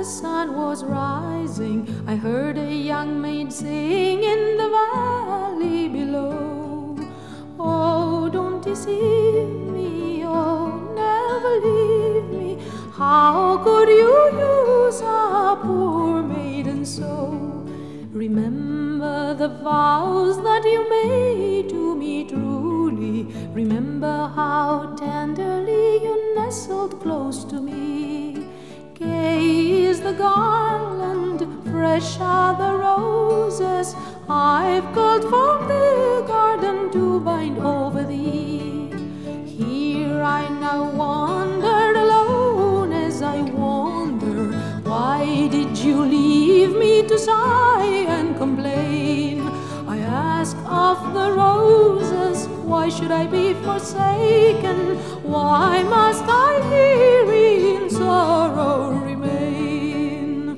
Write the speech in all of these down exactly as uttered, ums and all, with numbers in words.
the sun was rising, I heard a young maid sing in the valley below. Oh, don't deceive me, oh, never leave me. How could you use a poor maiden so? Remember the vows that you made to me truly. Remember how tenderly you nestled close to me. Gay is the garland, fresh are the roses I've culled from the garden to bind over thee. Here I now wander alone as I wander. Why did you leave me to sigh and complain? I ask of the roses, why should I be forsaken? Why must I here in sorrow remain?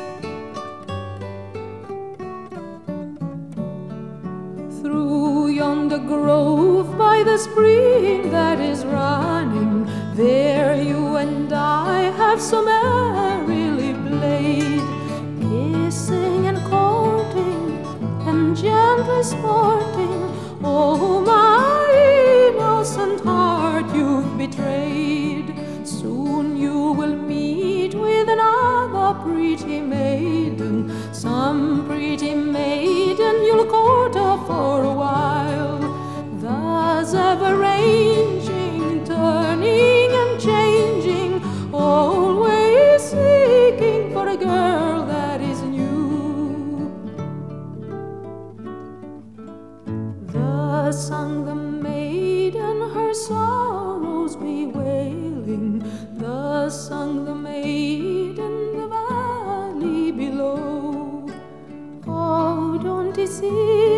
Through yonder grove by the spring that is running, there you and I have so merrily played, kissing and courting and gently sporting. Oh, my innocent heart, you've betrayed. Soon you will meet with another pretty maiden, some pretty maiden you'll court her for a while, thus ever ranging, turning and changing, always seeking for a girl that is new. Thus sung the maiden, her sorrows bewailing. Thus sung the maiden, the valley below. Oh, don't deceive